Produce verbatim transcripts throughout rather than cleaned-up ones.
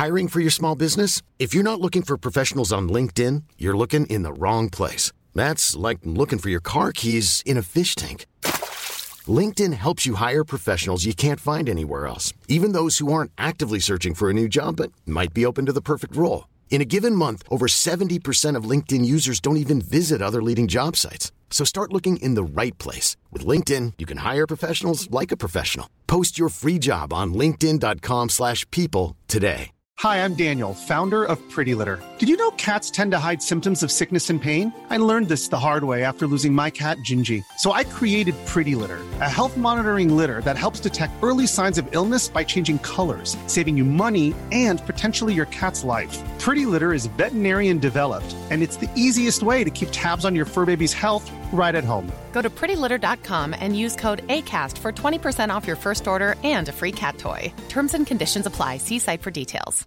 Hiring for your small business? If you're not looking for professionals on LinkedIn, you're looking in the wrong place. That's like looking for your car keys in a fish tank. LinkedIn helps you hire professionals you can't find anywhere else, even those who aren't actively searching for a new job but might be open to the perfect role. In a given month, over seventy percent of LinkedIn users don't even visit other leading job sites. So start looking in the right place. With LinkedIn, you can hire professionals like a professional. Post your free job on linkedin.com slash people today. Hi, I'm Daniel, founder of Pretty Litter. Did you know cats tend to hide symptoms of sickness and pain? I learned this the hard way after losing my cat, Gingy. So I created Pretty Litter, a health monitoring litter that helps detect early signs of illness by changing colors, saving you money and potentially your cat's life. Pretty Litter is veterinarian developed, and it's the easiest way to keep tabs on your fur baby's health right at home. Go to pretty litter dot com and use code ACAST for twenty percent off your first order and a free cat toy. Terms and conditions apply. See site for details.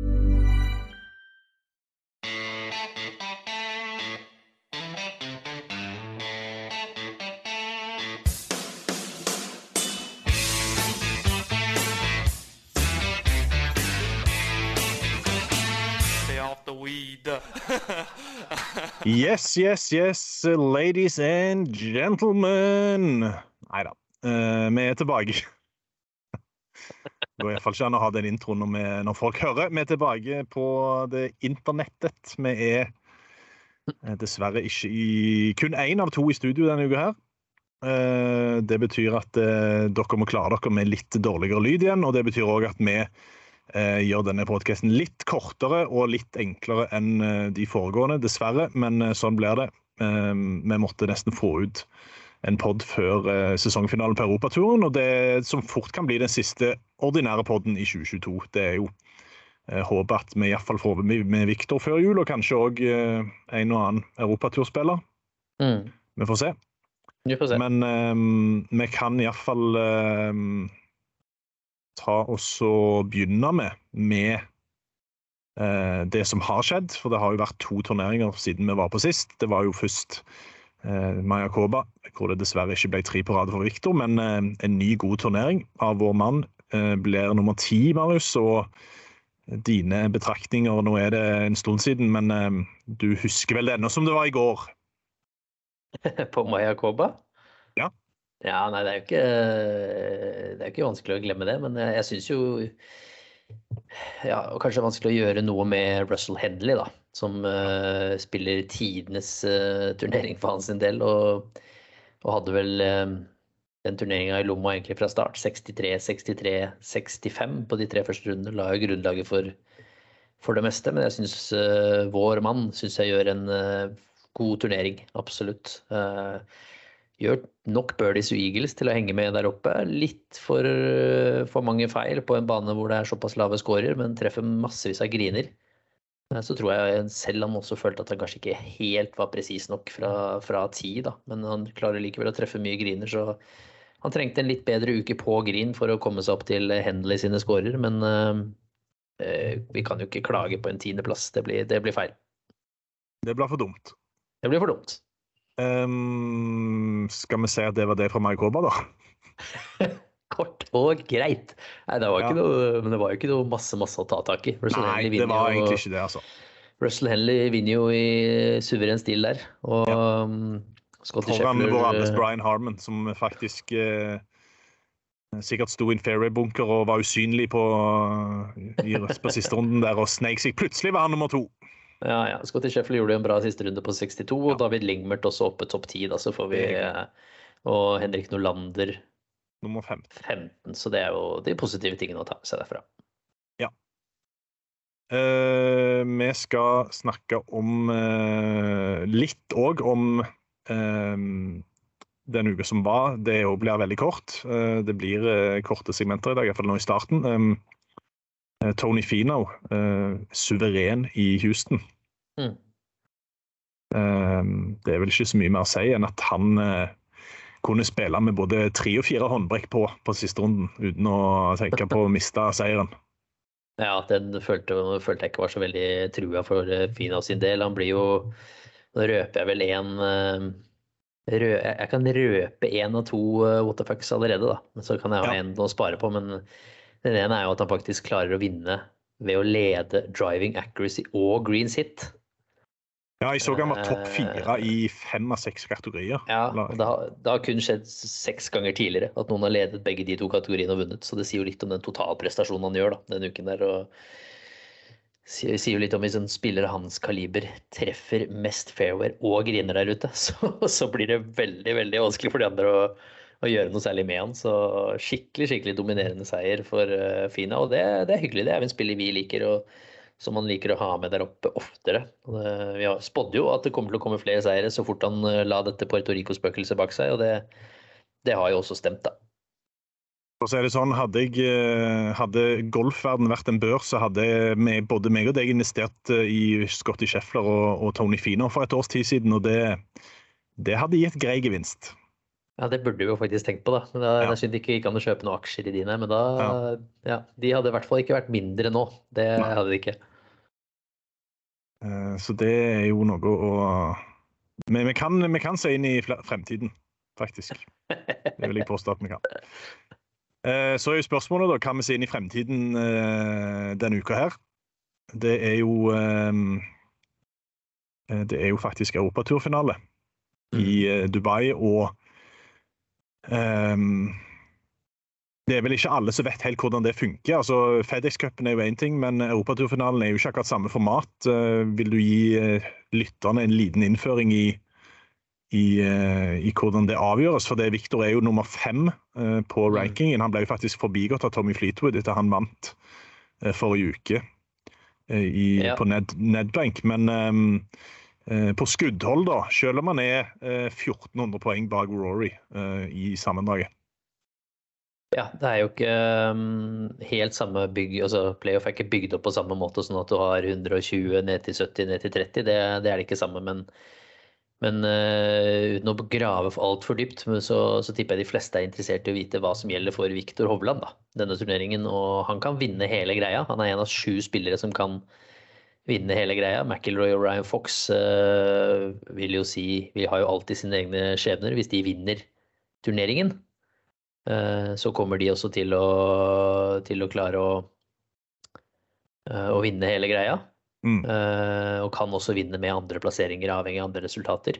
Yes, yes, yes, ladies and gentlemen. Neida, uh, vi er tilbake. Det går i hvert fall ikke an å ha den introen når, vi, når folk hører. Vi er tilbake på det internettet. Vi er uh, dessverre ikke i kun en av to i studio denne uka her. Uh, det betyr at uh, dere må klare dere med litt dårligere lyd igjen, og det betyr også at vi uh, gjør denne podcasten litt kortere og litt enklere enn uh, de foregående, dessverre, men uh, sånn blir det. Uh, vi måtte nesten få ut en podd før uh, sesongfinalen på Europaturen, og det som fort kan bli den siste ordinære podden i tjue tjueto. Det er jo uh, håpet at vi i hvert fall får med, med Victor før jul, og kanskje også uh, en og annen Europaturspiller. Mm. Vi får se. Vi får se. Men um, vi kan i hvert fall um, ta oss og begynne med, med uh, det som har skjedd, for det har jo vært to turneringer siden vi var på sist. Det var jo først uh, Mayakoba, hvor det dessverre ikke ble tre på rad for Victor, men uh, en ny god turnering av vår mann uh, blir nummer ti, Marius, og dine betraktninger, nå er det en stund siden, men uh, du husker vel det ennå som det var i går? På Mayakoba? Ja. Ja, nei, det er jo ikke, det er ikke vanskelig å glemme det, men jeg, jeg synes jo, ja, og kanskje vanskelig å gjøre noe med Russell Henley da, som uh, spiller tidenes uh, turnering for hans del, og, og hadde vel uh, den turneringen i lomma egentlig fra start, sekstitre, sekstitre, sekstifem på de tre første rundene, la jo grunnlaget for, for det meste, men jeg synes uh, vår mann synes jeg gjør en uh, god turnering, absolutt. Uh, gjør nok birdies og eagles til å henge med der oppe. Litt for, uh, for mange feil på en bane hvor det er såpass lave scorer, men treffer massevis av griner. Uh, så tror jeg selv han også følte at han kanskje ikke helt var presis nok fra, fra ti, da. Men han klarer likevel å treffe mye griner, så han trengte en litt bedre uke på grin for å komme seg opp til Henley sine scorer, men uh, uh, vi kan jo ikke klage på en tiende plass. Det blir, det blir feil. Det blir for dumt. Det blir for dumt. Um, skal vi si at det var det fra Mayakoba, da? Kort og greit. Nei, det var, ja. ikke noe, men det var jo ikke noe masse, masse å ta tak i. Russell Nei, det var jo, egentlig ikke det, altså. Russell Henley vinner jo i suveren stil der. Og ja. um, Scottie Scheffler... Foran vår alles Brian Harman, som faktisk eh, sikkert stod i en fairway-bunker og var usynlig på, i, på siste runden der, og snek seg. Plutselig var han nummer to. Ja, ja. Scottie Scheffler gjorde en bra siste runde på sekstito, og ja. David Lingmert også oppe topp ti, da, så får vi, og Henrik Norlander nummer femten. femten, så det er jo de positive tingene å ta med seg derfra. Ja. Uh, vi skal snakke om uh, litt også om uh, den uke som var. Det blir veldig kort. Uh, det blir uh, korte segmenter i dag, i hvert fall nå i starten. Um, Tony Finau, uh, suveren i Houston. Mm. Uh, det er vel ikke så mye mer å si enn at han uh, kunne spille med både tre og fire håndbrekk på på siste runden, uten å tenke på å miste seieren. Ja, den følte, følte jeg ikke var så veldig trua for Finau sin del. Han blir jo, nå røper jeg vel en, uh, rø, jeg kan røpe en og to uh, what the fucks allerede da, så kan jeg ha ja. en å spare på, men den ene er jo at han faktisk klarer å vinne ved å lede driving accuracy og greens hit. Ja, jeg så han var topp fire i fem av seks kategorier. Ja, og det har, det har kun skjedd seks ganger tidligere at noen har ledet begge de to kategoriene og vunnet, så det sier jo litt om den totalprestasjonen han gjør da, den uken der, og sier, sier jo litt om hvis en spiller av hans kaliber treffer mest fairway og griner der ute, så, så blir det veldig, veldig vanskelig for de andre å, å gjøre noe særlig med han, så skikkelig, skikkelig dominerende seier for uh, Fina, og det, det er hyggelig, det er en spiller vi liker, og som man liker å ha med der oppe oftere. Vi har spådde jo at det kommer til å komme flere seire så fort han la dette Puerto Rico-spøkelset bak seg, og det, det har jo også stemt da. Og så er det sånn, hadde, jeg, hadde golfverden vært en børs, så hadde vi, både meg og deg investert i Scottie Scheffler og, og Tony Finau for et års tid siden, og det, det hadde gitt grei gevinst. Ja, det burde vi jo faktisk tenkt på da. Men da, ja. Jeg synes ikke vi kan kjøpe noen aksjer i dine, men da, ja. Ja, de hadde i hvert fall ikke vært mindre nå. Det Nei. Hadde de ikke. Så det er jo noe å... Men vi kan, vi kan se inn i fremtiden, faktisk. Det vil jeg påstå at vi kan. Så er jo spørsmålet da, kan vi se inn i fremtiden denne uka her? Det er jo... Det er jo faktisk Europaturfinale mm. i Dubai, og Um, det er vel ikke alle som vet helt hvordan det funker. Altså, FedEx-cupen er jo en ting, men Europaturfinalen er jo ikke akkurat samme format. Uh, vil du gi uh, lytterne en liten innføring i, i, uh, i hvordan det avgjøres? For det Victor er jo nummer fem uh, på rankingen. Han ble jo faktisk forbigått av Tommy Fleetwood etter han vant uh, forrige uke uh, i, ja. på Ned, Nedbank. Men um, på skuddhold da, selv om man er fjorten hundre poeng bak Rory uh, i sammendraget. Ja, det er jo ikke um, helt samme bygg, altså playoff er ikke bygd opp på samme måte, sånn at du har hundre og tjue ned til sytti, ned til tretti, det, det er det ikke samme, men, men uh, uten å grave alt for dypt, så, så tipper jeg de fleste er interessert i å vite hva som gjelder for Victor Hovland da, denne turneringen, og han kan vinne hele greia, han er en av sju spillere som kan vinne hele greia. McIlroy og Ryan Fox uh, vil jo si, vi har jo alltid sine egne skjebner. Hvis de vinner turneringen, uh, så kommer de også til å, til å klare å, uh, å vinne hele greia. Mm. Uh, og kan også vinne med andre plasseringer, avhengig av andre resultater.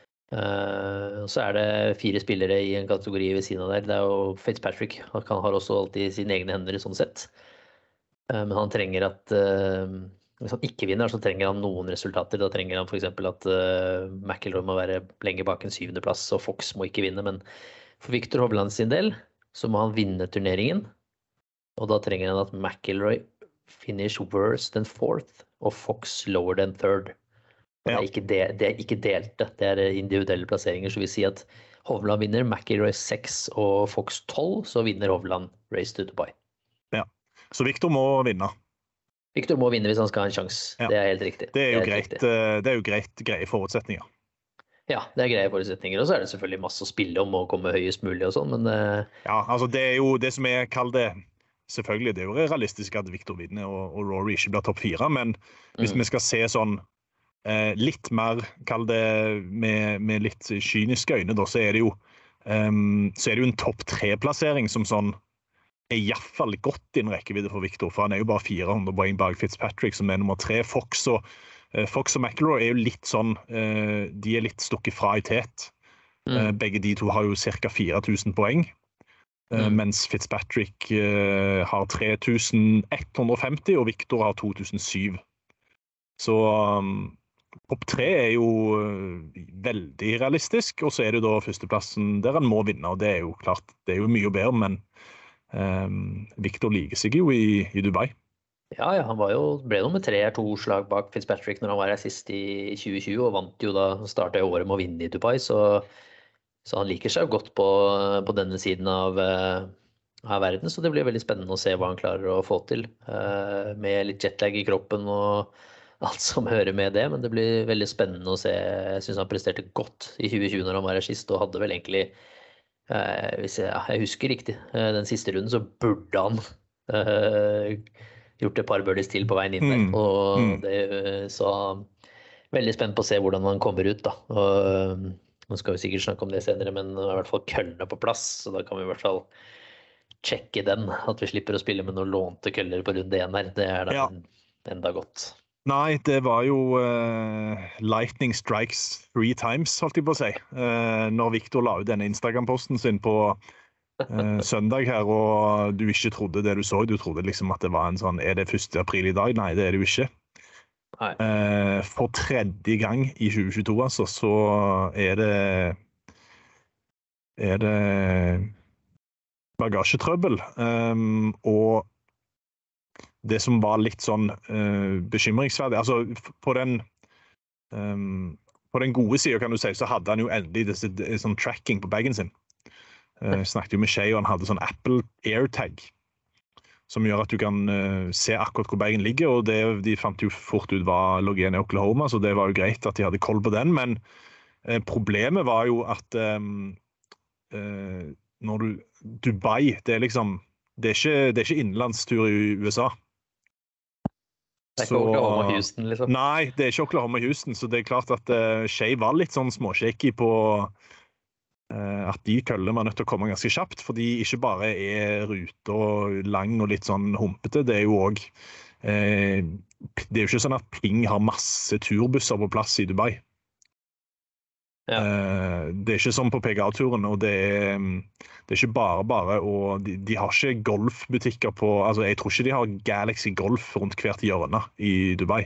Uh, så er det fire spillere i en kategori ved siden av der. Det er jo Fitzpatrick. Han har også alltid sine egne hender i sånn sett. Uh, men han trenger at... Uh, Hvis han ikke vinner, så trenger han noen resultater. Da trenger han for eksempel at uh, McIlroy må være lenge bak en syvende plass, og Fox må ikke vinne. Men for Victor Hovland sin del, så må han vinne turneringen. Og da trenger han at McIlroy finish worse than fourth, og Fox lower than third. Og ja. det, er ikke de, det er ikke delte, det er individuelle plasseringer. Så vi sier at Hovland vinner, McIlroy seks og Fox tolv, så vinner Hovland Race to Dubai. Ja, så Victor må vinne. Victor må vinne hvis han skal ha en sjanse. Ja. Det er helt riktig. Det er jo, det er greit, det er jo greit, greie forutsetninger. Ja, det er greie forutsetninger, og så er det selvfølgelig masse å spille om og komme høyest mulig og sånn, men... Ja, altså det er jo det som jeg kaller det, selvfølgelig, det er jo realistisk at Victor vinner og, og Rory ikke blir topp fire, men hvis mm. vi skal se sånn eh, litt mer, kall det med, med litt kyniske øyne, da, så er det jo, um, så er det jo en topp tre-plassering som sånn, er i hvert fall godt inn rekkevidde for Victor, for han er jo bare fire hundre poeng bak Fitzpatrick, som er nummer tre. Fox og, uh, Fox og McIlroy er jo litt sånn, uh, de er litt stukket fra i tet. Mm. Uh, begge de to har jo cirka fire tusen poeng, uh, mm. mens Fitzpatrick uh, har tre tusen ett hundre og femti, og Victor har to tusen syv. Så um, topp tre er jo uh, veldig realistisk, og så er det da førsteplassen der han må vinne, og det er jo klart, det er jo mye bedre, men Um, Victor liker seg jo i, i Dubai. Ja, ja, han var jo, ble nummer tre, to slag bak Fitzpatrick når han var her sist i tjue tjue, og vant jo da, startet året med å vinne i Dubai, så, så han liker seg jo godt på, på denne siden av, uh, av verden, så det blir veldig spennende å se hva han klarer å få til, uh, med litt jetlag i kroppen og alt som hører med det, men det blir veldig spennende å se. Jeg synes han presterte godt i tjue tjue når han var her sist, og hadde vel egentlig Uh, hvis jeg, ja, jeg husker riktig, uh, den siste runden så burde han uh, gjort et par birdies til på veien inn der, mm. og mm. det, uh, så veldig spent på å se hvordan han kommer ut da, og uh, nå skal vi sikkert snakke om det senere, men i hvert fall køllene på plass, så da kan vi i hvert fall sjekke den, at vi slipper å spille med noen lånte køller på runde én her. Det er da Ja. enda godt. Nei, det var jo uh, lightning strikes three times, holdt jeg på å si. Uh, når Victor la ut denne Instagram-posten sin på uh, søndag her, og du ikke trodde det du så, du trodde liksom at det var en sånn, er det første april i dag? Nei, det er det jo ikke. Uh, for tredje gang i tjue tjueto, altså, så er det er det bagasjetrøbbel, um, og det som var litt sånn uh, bekymringsverdig, altså på den, um, på den gode siden, kan du si, så hadde han jo endelig disse, disse, sånn tracking på bagen sin. Uh, snakket jo med Shay, og han hadde sånn Apple AirTag, som gjør at du kan uh, se akkurat hvor bagen ligger, og det, de fant jo fort ut hva lå igjen i Oklahoma, så det var jo greit at de hadde koll på den, men uh, problemet var jo at um, uh, når du, Dubai, det er liksom, det er ikke, det er ikke innenlandstur i U S A. Det er ikke Oklahoma Houston, liksom. Nei, det er ikke Oklahoma Houston, så det er klart at uh, Shay var litt sånn småshaky på uh, at de køllene var nødt til å komme ganske kjapt, fordi ikke bare er ruta lang og litt sånn humpete, det er jo også, uh, det er jo ikke sånn at Ping har masse turbusser på plass i Dubai. Ja. Uh, det er ikke som på P G A-turen, og det er, det er ikke bare bare, og de, de har ikke golfbutikker på, altså jeg tror ikke de har Galaxy Golf rundt hvert hjørne i Dubai.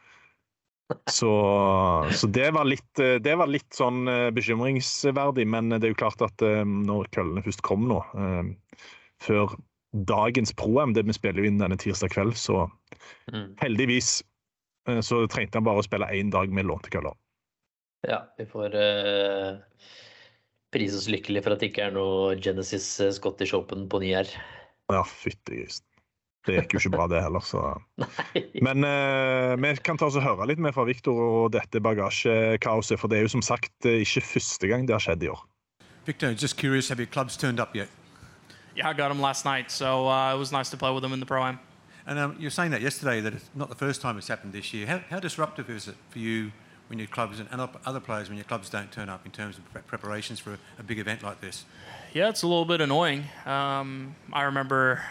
Så, så det var litt, det var litt sånn bekymringsverdig, men det er jo klart at um, når køllene først kom nå, um, før dagens Pro-M, det vi spiller jo inn denne tirsdag kveld, så mm. heldigvis uh, så trengte han bare å spille en dag med lånte køller. Ja, vi får uh, prise oss lykkelig for at det ikke er noe Genesis uh, Scottish Open på ny her. Ja, fyttegrisen. Det gikk jo ikke bra det heller, så... Men uh, vi kan ta oss og høre litt mer fra Victor og dette bagasjekaoset, for det er jo som sagt ikke første gang det har skjedd i år. Victor, just curious, have your clubs turned up yet? Yeah, I got them last night, so uh, it was nice to play with them in the Pro-Am. And um, you were saying that yesterday, that it's not the first time it's happened this year. How, how disruptive is it for you when your clubs and other players when your clubs don't turn up in terms of preparations for a, a big event like this? Yeah, it's a little bit annoying. Um, I remember,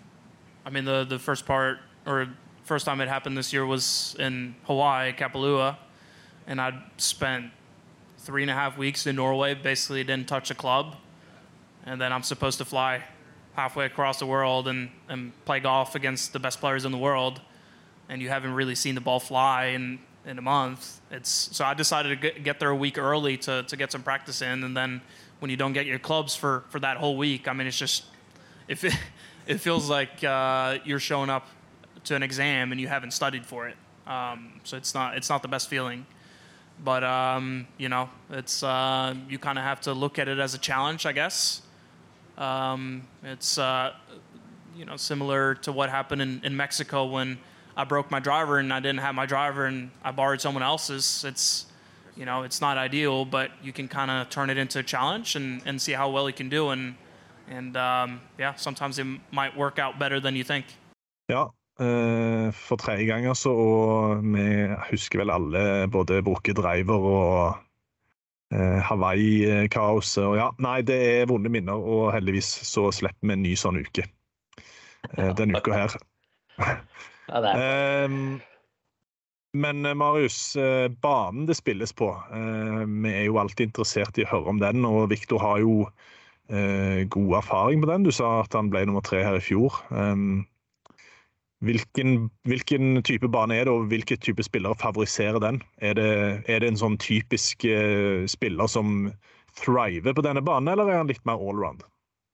I mean, the, the first part, or first time it happened this year was in Hawaii, Kapalua, and I'd spent three and a half weeks in Norway, basically didn't touch a club, and then I'm supposed to fly halfway across the world and, and play golf against the best players in the world, and you haven't really seen the ball fly in in a month. It's so I decided to get, get there a week early to to get some practice in, and then when you don't get your clubs for for that whole week, I mean, it's just if it it feels like uh, you're showing up to an exam and you haven't studied for it. Um, so it's not it's not the best feeling, but um, you know, it's uh, you kind of have to look at it as a challenge, I guess. Um, it's uh, you know, similar to what happened in, in Mexico when I broke my driver and I didn't have my driver and I borrowed someone else's. It's, you know, it's not ideal, but you can kind of turn it into a challenge and, and see how well you can do. And, and um, yeah, sometimes it might work out better than you think. Ja, uh, for tredje gang altså, og vi husker vel alle både bruke driver og uh, Hawaii-kaos. Og ja, nei, det er vonde minner, og heldigvis så slipper vi en ny sånn uke uh, denne uka her. Ja, det er. Um, men Marius, uh, banen det spilles på, uh, vi er jo alltid interessert i å høre om den, og Victor har jo uh, god erfaring på den. Du sa at han ble nummer tre her i fjor. Um, hvilken, hvilken type bane er det, og hvilke type spillere favoriserer den? Er det, er det en sånn typisk uh, spiller som thriver på denne banen, eller er han litt mer allround?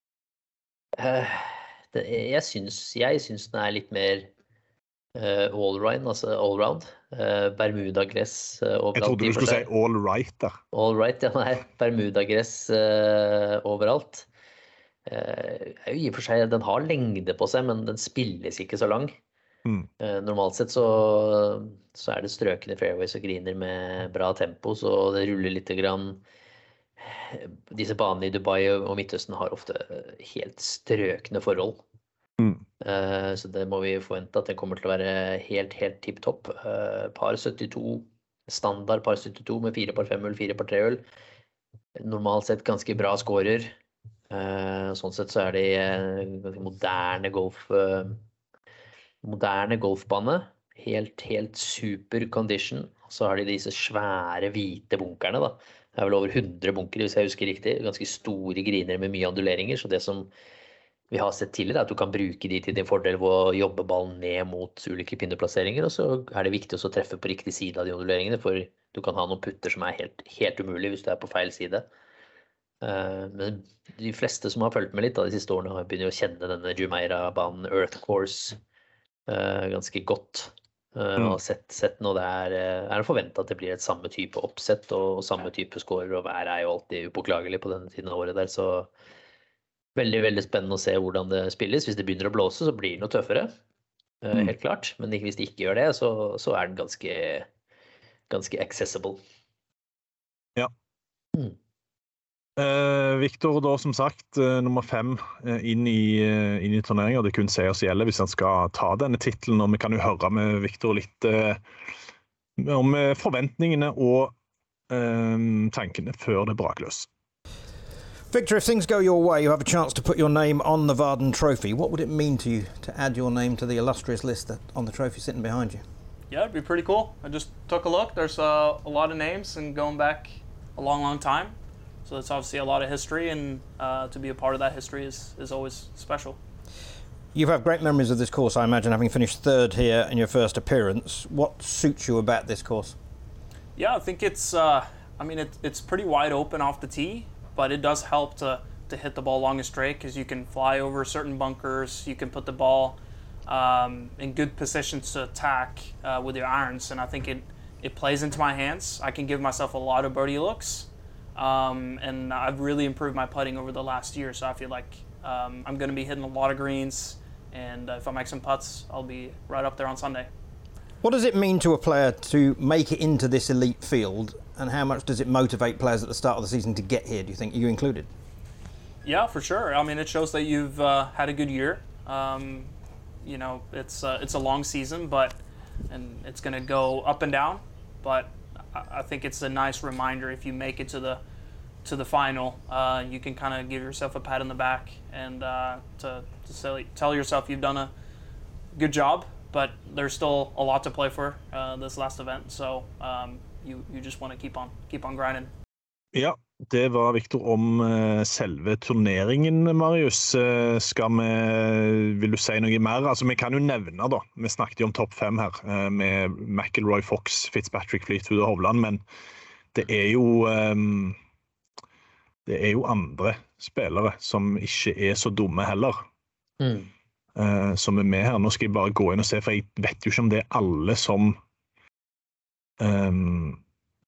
Uh, det, jeg, syns, jeg syns den er litt mer Uh, all-round, altså all-round. Uh, Bermudagress uh, overalt. Jeg trodde du skulle si all-right der. All-right, ja, nei. Bermudagress uh, overalt. Uh, I og for seg, den har lengde på seg, men den spilles ikke så lang. Mm. Uh, normalt sett så, så er det strøkende fairways og greener med bra tempo, så det ruller litt grann. Disse banene i Dubai og Midtøsten har ofte helt strøkende forhold. Mm. Uh, så det må vi forvente at det kommer til å være helt, helt tipp-topp. Uh, par syttito, standard par syttito med fire par femhull, fire par trehull. Normalt sett ganske bra scorer. Uh, sånn sett så er det uh, moderne golf, uh, moderne golfbane. Helt, helt super condition. Så har de disse svære hvite bunkerne da. Det er vel over hundre bunker, hvis jeg husker riktig. Ganske store griner med mye onduleringer. Så det som vi har sett tidligere er at du kan bruke de til din fordel ved å jobbe ballen ned mot ulike pinneplasseringer. Og så er det viktig å treffe på riktig side av de onduleringene, for du kan ha noen putter som er helt, helt umulig hvis du er på feil side. Uh, men de fleste som har følt med litt da, de siste årene har begynt å kjenne denne Jumeirah-banen Earth Course uh, ganske godt. Uh, mm. Og sett, sett nå det er, er forventet at det blir et samme type oppsett og samme type scorer, og været er jo alltid upåklagelig på denne tiden av året der, så veldig, veldig spennende å se hvordan det spilles. Hvis det begynner å blåse, så blir det noe tøffere, uh, mm. helt klart, men hvis det ikke gjør det, så, så er den ganske, ganske accessible. Ja. Mm. Uh, Victor da som sagt uh, nummer fem uh, inn, i, uh, inn i turneringen. Det kun seier oss gjelder hvis han skal ta denne titlen, og vi kan jo høre med Victor litt uh, om uh, forventningene og uh, tankene før det braker løs. Victor, if things go your way, you have a chance to put your name on the Varden Trophy. What would it mean to you to add your name to the illustrious list that, on the trophy sitting behind you? Yeah, it'd be pretty cool. I just took a look. There's uh, a lot of names and going back a long, long time. So it's obviously a lot of history, and uh, to be a part of that history is, is always special. You've had great memories of this course, I imagine, having finished third here in your first appearance. What suits you about this course? Yeah, I think it's, uh, I mean, it, it's pretty wide open off the tee, but it does help to, to hit the ball long and straight because you can fly over certain bunkers, you can put the ball um, in good positions to attack uh, with your irons, and I think it, it plays into my hands. I can give myself a lot of birdie looks. Um, and I've really improved my putting over the last year, so I feel like um, I'm going to be hitting a lot of greens, and uh, if I make some putts, I'll be right up there on Sunday. What does it mean to a player to make it into this elite field, and how much does it motivate players at the start of the season to get here, do you think, you included? Yeah, for sure. I mean, it shows that you've uh, had a good year. Um, you know, it's, uh, it's a long season, but and it's going to go up and down, but I think it's a nice reminder if you make it to the to the final, uh, you can kind of give yourself a pat on the back and uh, to, to say, tell yourself you've done a good job, but there's still a lot to play for uh, this last event, so um, you, you just want to keep on, keep on grinding. Ja, det var Victor om uh, selve turneringen, Marius. Uh, skal vi, vil du si noe mer? Altså, vi kan jo nevne da, vi snakket jo om topp fem her, uh, med McIlroy, Fox, Fitzpatrick, Fleetwood og Hovland, men det er jo, um, det er jo andre spillere som ikke er så dumme heller, mm. uh, som er med her. Nå skal jeg bare gå inn og se, for jeg vet jo ikke om det er alle som... Um,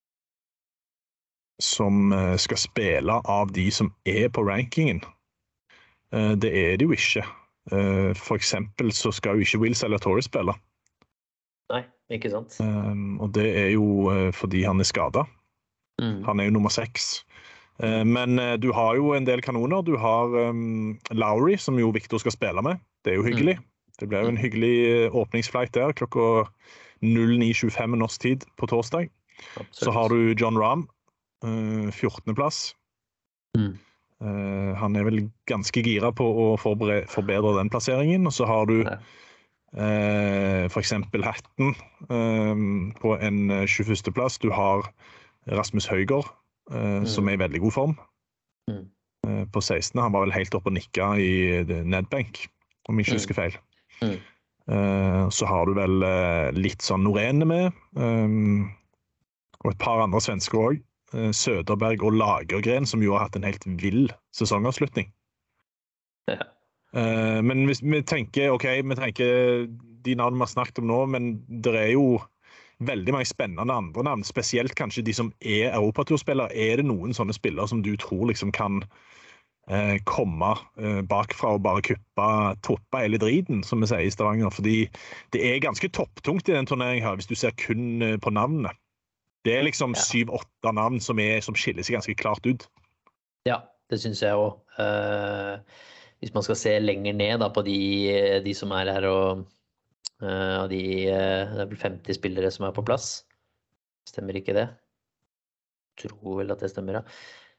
som skal spille av de som er på rankingen. Det er det jo ikke. For eksempel så skal jo ikke Will Zalatoris spille. Nei, ikke sant. Og det er jo fordi han er skadet. Mm. Han er jo nummer seks. Men du har jo en del kanoner. Du har um, Lowry, som jo Victor skal spille med. Det er jo hyggelig. Mm. Det blir jo en hyggelig åpningsflight der, klokka null ni tjuefem norsk tid på torsdag. Absolutt. Så har du John Rahm, Uh, fjortende plass. Mm. Uh, han er vel ganske gira på å forberede, forbedre den plasseringen, og så har du uh, for eksempel Hatton uh, på en tjueførste plass. Du har Rasmus Højgaard, uh, mm. som er i veldig god form. Mm. Uh, på sekstende, han var vel helt oppe og nikket i Nedbank, om jeg ikke husker feil. Mm. Uh, så har du vel uh, litt sånn Norene med, um, og et par andre svensker også. Söderberg og Lagergren, som jo har hatt en helt vill sesongavslutning. Ja. Uh, men hvis vi tenker, ok, vi tenker de navn vi har snakket om nå, men det er jo veldig mange spennende andre navn, spesielt kanskje de som er Europaturspillere. Er det noen sånne spillere som du tror liksom kan uh, komme uh, bakfra og bare kuppe, toppe hele driten, som vi sier i Stavanger? Fordi det er ganske topptungt i den turneringen her, hvis du ser kun uh, på navnene. Det er liksom syv-åtte navn som, er, som skiller seg ganske klart ut. Ja, det synes jeg også. Uh, hvis man skal se lenger ned da, på de, de som er her, og uh, de, uh, det er vel femti spillere som er på plass. Stemmer ikke det? Jeg tror vel at det stemmer, ja.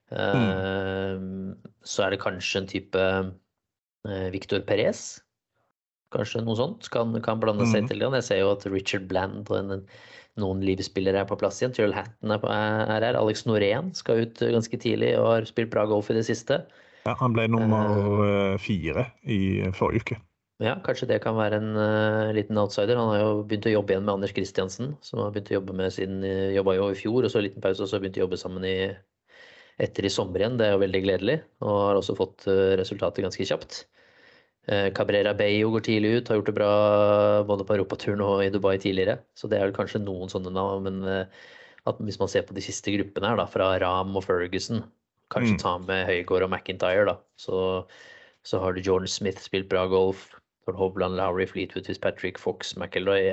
Mm. Så er det kanskje en type Victor Perez. Kanskje noe sånt kan, kan blande seg til det. Jeg ser jo at Richard Bland og en, noen livsspillere er på plass igjen. Tyrell Hatton er, på, er her. Alex Norén skal ut ganske tidlig og har spilt bra golf i det siste. Ja, han ble nummer uh, fire i forrige uke. Ja, kanskje det kan være en uh, liten outsider. Han har jo begynt å jobbe igjen med Anders Christiansen, som har begynt å jobbe med siden uh, jobbet jo i fjor, og så en liten pause, og så har begynt å jobbe sammen i, etter i sommer igjen. Det er jo veldig gledelig, og har også fått uh, resultatet ganske kjapt. Uh, Cabrera Bello går tidlig ut, har gjort det bra både på Europaturen og i Dubai tidligere, så det er vel kanskje noen sånne navn, men uh, at hvis man ser på de siste gruppene her, da, fra Rahm og Ferguson, kanskje mm. ta med Højgaard og McIntyre, da, så, så har du Jordan Smith spilt bra golf, for Hovland, Lowry, Fleetwood, Fitzpatrick, Fox, McIlroy.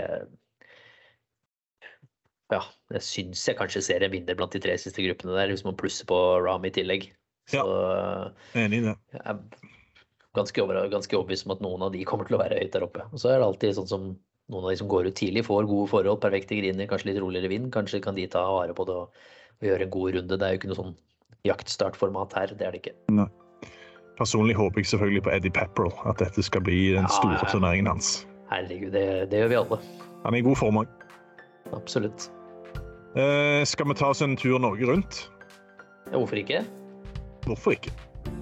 Ja, jeg synes jeg kanskje ser en vinner blant de tre siste gruppene der, hvis man plusser på Rahm i tillegg. Så, ja, enig i det. Jeg er ganske, over, ganske overbevist om at noen av de kommer til å være høyt der oppe. Og så er det alltid sånn som noen av de som går ut tidlig, får gode forhold, perfekte griner, kanskje litt roligere vind, kanskje kan de ta vare på det og, og gjøre en god runde. Det er jo ikke noe sånn jaktstartformat her, det er det ikke. Nei. Personlig håper jeg selvfølgelig på Eddie Pepperell, at dette skal bli den store ja, turneringen hans. Herregud, det, det gjør vi alle. Han er i god form også. Absolutt. Eh, skal vi ta oss en tur Norge rundt? Ja, hvorfor ikke? Hvorfor ikke?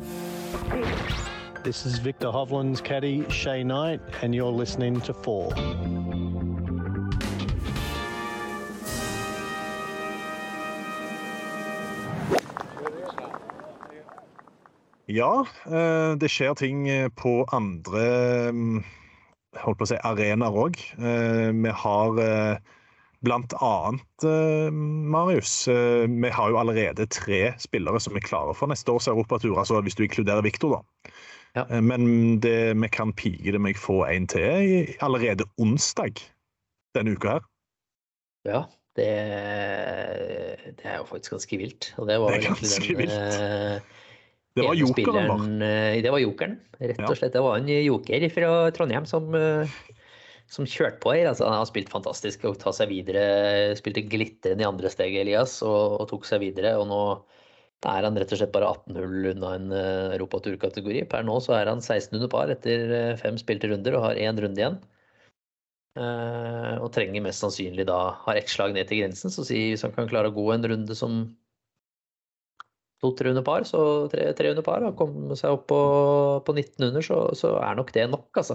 This is Victor Hovland's caddy, Shay Knight, and you're listening to Four. Ja, det skjer ting på andre holdt på å si, arenaer også. Vi har blant annet, Marius, vi har jo allerede tre spillere som er klare for neste års Europatur, altså hvis du inkluderer Victor da. Ja. Men det, vi kan pike det med å få en til allerede onsdag denne uka her. Ja, det, det er jo faktisk ganske vilt. Og det var det er ganske den, vilt. Det var jokeren, det var jokeren, rett og slett. Det var en joker fra Trondheim som, som kjørte på her. Altså, han har spilt fantastisk og ta seg videre, spilte glitteren i andre steget, Elias, og, og tok seg videre. Og nå er han rett og slett bare atten hull unna en Europatur-kategori. Per nå så er han seksten under par etter fem spilte runder og har en runde igjen. Og trenger mest sannsynlig da, har ett slag ned til grensen, så si hvis han kan klare å gå en runde som to-tre under par, så tre, tre under par, og komme seg opp på, på nitten under, så, så er nok det nok, altså.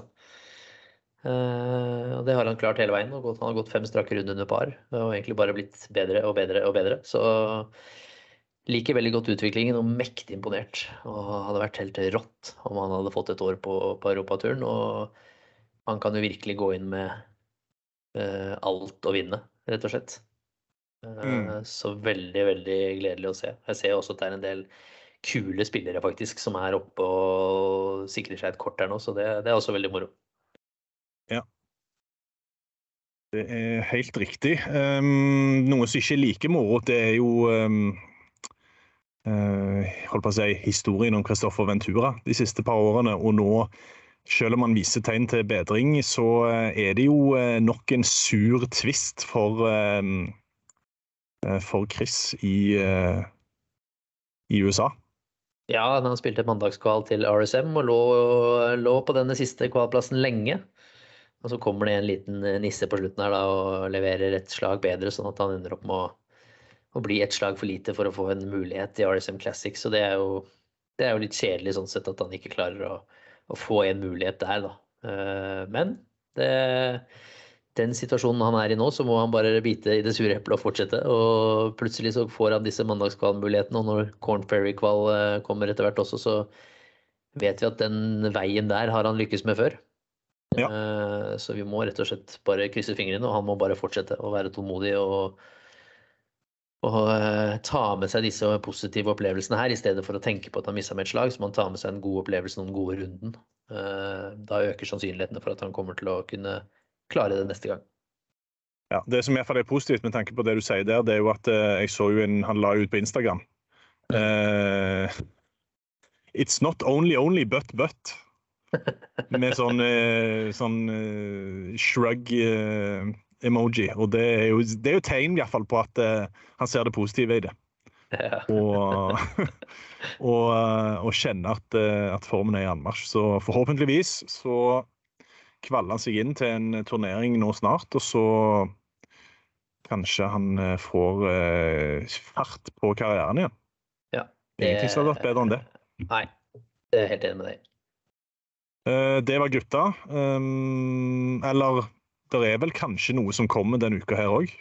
Uh, og det har han klart hele veien, og han har gått fem strake runder under par, og egentlig bare blitt bedre og bedre og bedre, så liker veldig godt utviklingen, og mektig imponert, og hadde vært helt rått om han hadde fått et år på, på Europaturen, og han kan jo virkelig gå inn med uh, alt å vinne, rett og slett. Mm. Så veldig, veldig gledelig å se. Jeg ser også at det er en del kule spillere faktisk som er oppe og sikrer seg et kort her nå, så det, det er også veldig moro. Ja. Det er helt riktig. Um, noe som ikke er like moro, det er jo um, uh, holdt på å si, historien om Christopher Ventura de siste par årene, og nå, selv om man viser tegn til bedring, så er det jo uh, nok en sur twist for um, for Chris i, uh, i U S A. Ja, han spilte mandagskval til R S M og lå, lå på denne siste kvalplassen lenge. Og så kommer det en liten nisse på slutten her da, og leverer et slag bedre, sånn at han ender opp med å, å bli et slag for lite for å få en mulighet i R S M Classic. Så det er jo, det er jo litt kjedelig sånn sett at han ikke klarer å, å få en mulighet der da. Uh, men det den situasjonen han er i nå, så må han bare bite i det sure eplet og fortsette, og plutselig så får han disse mandagskvalmulighetene, og når Corn Ferry-kval kommer etter hvert også, så vet vi at den veien der har han lykkes med før. Ja. Så vi må rett og slett bare krysse fingrene, og han må bare fortsette å være tålmodig og, og ta med seg disse positive opplevelsene her, i stedet for å tenke på at han misset med et slag, så må han ta med seg en god opplevelse, noen gode runden. Da øker sannsynlighetene for at han kommer til å kunne klare det neste gang. Ja, det som i hvert fall er positivt med tanke på det du sier der, det er jo at uh, jeg så jo en, han la ut på Instagram. Uh, It's not only only but but. Med sånn, uh, sånn uh, shrug uh, emoji. Og det er jo, det er jo tegn i hvert fall på at uh, han ser det positive i det. og, og, og kjenner at, at formen er i anmarsj. Så forhåpentligvis så kvaller han seg inn til en turnering nå snart, og så kanskje han får eh, fart på karrieren igjen. Ja, det... Ingenting som hadde vært bedre enn det. Nei, det er helt enig med deg. Eh, det var gutta. Um, eller, det er vel kanskje noe som kommer denne uka her også?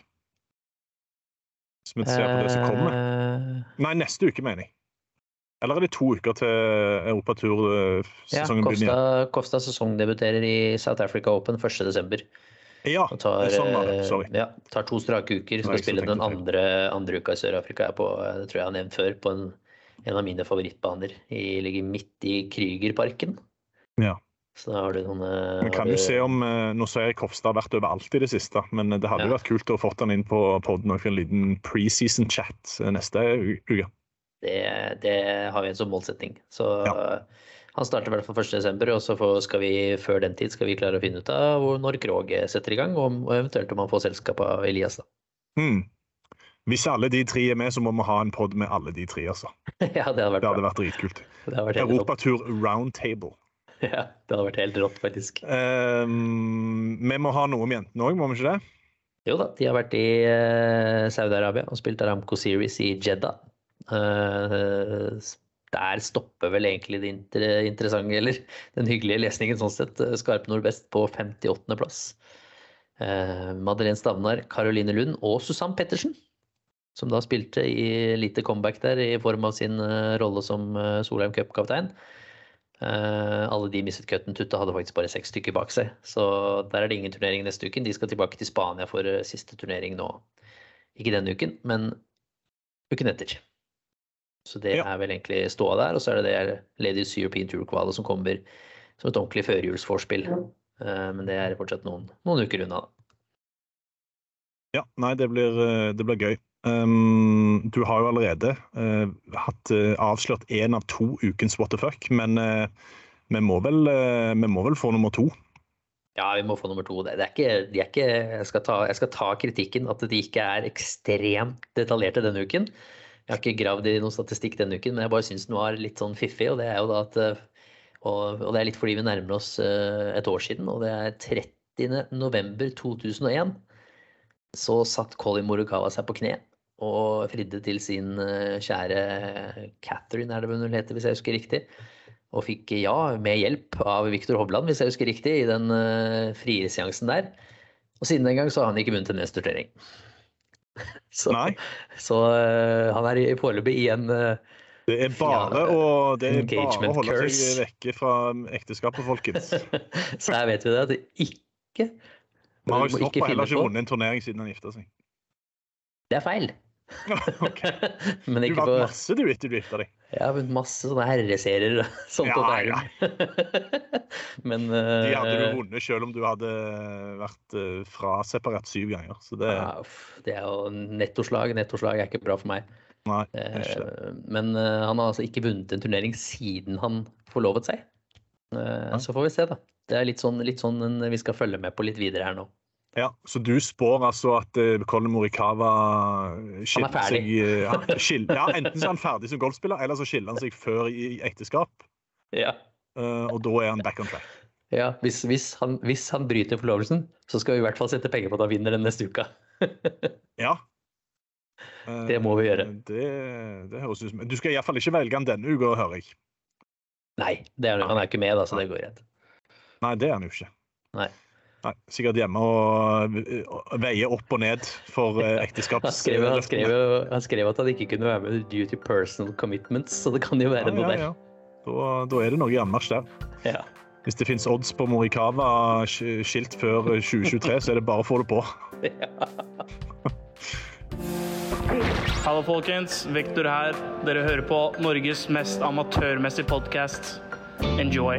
Som vi ser på det som kommer. Nei, neste uke, mener jeg. Eller er det to uker til Europatur-sesongen ja, begynner? Ja, Costa sesongdebuterer i South Africa Open første desember. Ja, tar, sånn var det. Sorry. Ja, tar to strake uker. Skal spille den andre, andre uka i Sør-Afrika. På, det tror jeg jeg har nevnt før, på en, en av mine favorittbaner. I, ligger midt i Krygerparken. Ja. Så da har du noen... Vi kan jo se om, nå ser jeg Kopstad har vært overalt i det siste, men det hadde jo ja. vært kult å få han inn på podden og få en liten pre-season chat neste uke. Det, det har vi en som målsetting. Så ja. Han starter i hvert fall første desember, og så skal vi, før den tid skal vi klare å finne ut av når Krog setter i gang, og eventuelt om man får selskap av Elias da. Hmm. Hvis alle de tre er med, så må vi ha en podd med alle de tre, altså. Ja, det hadde vært, det hadde vært dritkult. Europatur Roundtable. Ja, det hadde vært helt rått, faktisk. Um, vi må ha noe om jentene også, må vi ikke det? Jo da, de har vært i uh, Saudi-Arabia og spilt Aramco Series i Jeddah. Uh, der stopper vel egentlig det inter- interessante, eller den hyggelige lesningen sånn sett. Skarp Nordbest på femtiåttende plass. Uh, Madeleine Stavnar, Caroline Lund og Susanne Pettersen, som da spilte i lite comeback der i form av sin uh, rolle som uh, Solheim Cup-kaptein. Uh, alle de mistet cutten. Tutta hadde faktisk bare seks stykker bak seg, så der er det ingen turnering neste uken. De skal tilbake til Spania for uh, siste turnering nå. Ikke denne uken, men uken etter. Så det ja. er vel egentlig ståa der, og så er det det Ladies European Tour Quali som kommer som et ordentlig førjulsforspill. Uh, men det er fortsatt noen, noen uker unna. Ja, nei, det blir, det blir gøy. Um, du har jo allerede uh, hatt uh, avslørt en av to ukens what the fuck, men uh, vi, må vel, uh, vi må vel få nummer to. Ja, vi må få nummer to. Det er ikke, de er ikke, jeg, skal ta, jeg skal ta kritikken at de ikke er ekstremt detaljerte denne uken. Jeg har ikke gravd i noen statistikk denne uken, men jeg bare synes den var litt sånn fiffig, og det er jo da at og, og det er litt fordi vi nærmer oss uh, et år siden, og det er trettiende november to tusen og en. Så satt Colin Morikawa seg på kne og fridde til sin kjære Catherine, er det vel hun heter, hvis jeg husker riktig. Og fikk, ja, med hjelp av Victor Hovland, hvis jeg husker riktig, i den uh, frieseansen der. Og siden den gang så har han ikke vunnet en neste turnering. så Nei. så uh, han er i foreløpig i en... Uh, det er bare, ja, å, det er bare å holde curse. seg vekke fra ekteskapet, folkens. Så her vet vi det, at det ikke... Man har jo stått på heller ikke vunnet en turnering siden han giftet seg. Det er feil. Ok. Men du har på... masse du etter du giftet deg. Ja, masse sånne herreserier. Sånt ja, ja. Men, uh... de hadde du vunnet selv om du hadde vært uh, fraseparert syv ganger. Så det... Ja, det er jo nettoslag. Nettoslag er ikke bra for meg. Nei, ikke. Uh, men uh, han har altså ikke vunnet en turnering siden han forlovet seg. Uh, så får vi se da. Det er litt sånn, litt sånn vi skal følge med på litt videre her nå. Ja, så du spår altså at uh, Colin Morikawa skiller seg... Uh, ja, skiller, ja, enten så er han ferdig som golfspiller, eller så skiller han seg før i, i ekteskap. Ja. Uh, og da er han back on track. Ja, hvis, hvis, han, hvis han bryter forlovelsen, så skal vi i hvert fall sette penger på at han vinner den neste uka. Ja. Uh, det må vi gjøre. Det, det høres ut som... Du skal i hvert fall ikke velge han denne uka, hører jeg. Nei, det er, han er ikke med da, så det går rett. Nei, det er han jo ikke. Nei. Nei, sikkert hjemme og veie opp og ned for ekteskaps... Han skrev, han, skrev, han skrev at han ikke kunne være med due to personal commitments, så det kan jo være ja, noe der. Ja, ja. Da, da er det noe i anmarsj der. Ja. Hvis det finnes odds på Morikawa skilt før tjue tjuetre, så er det bare å få det på. Ja. Hallo folkens, Victor her. Dere hører på Norges mest amatørmessige podcast. Enjoy.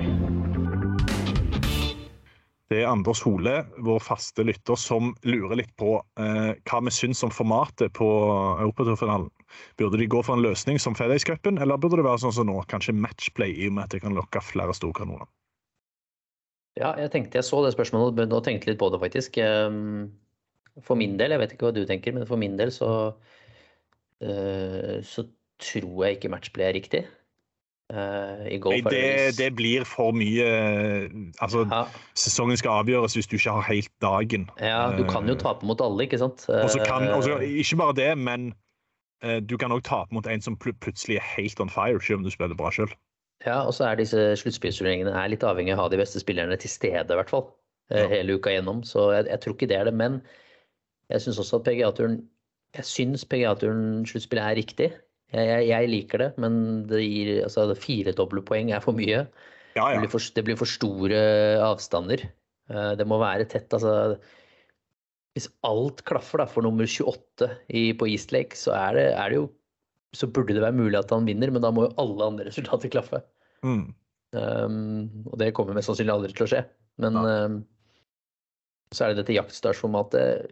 Det er Anders Hole, vår faste lytter, som lurer litt på eh, hva vi syns om formatet på Europaturfinalen. Burde de gå for en løsning som FedEx Cupen, eller burde det være sånn som nå, kanskje matchplay i og med at det kan lokke flere storkanoner? Ja, jeg tenkte, jeg så det spørsmålet, og tenkte litt på det faktisk. For min del, jeg vet ikke hva du tenker, men for min del så uh, så tror jeg ikke matchplay er riktig. Uh, I golf Nei, det, er det, det blir for mye altså, ja. Sesongen skal avgjøres hvis du ikke har helt dagen. Ja, du kan jo tape mot alle, ikke sant? Og så kan, også, ikke bare det, men uh, du kan også tape mot en som pl plutselig er helt on fire, selv om du spiller bra selv. Ja, og så er disse sluttspillsturneringene er litt avhengig av å ha de beste spillerne til stede, I hvert fall. Ja. Hele uka gjennom, så jeg, jeg tror ikke det er det, men jeg synes også at P G A-turen, jeg synes P G A-turen sluttspillet er riktig. Jeg, jeg, jeg liker det, men det gir, altså det fire doble poeng er for mye. Ja, ja. Det, blir for, det blir for store avstander. Det må være tett, altså. Hvis alt klaffer da, for nummer tjueåtte i, på East Lake, så er det, er det jo, så burde det være mulig at han vinner, men da må jo alle andre resultater klaffe. Mm. Um, og det kommer mest sannsynlig aldri til å skje. Men um, så er det dette jaktstartsformatet.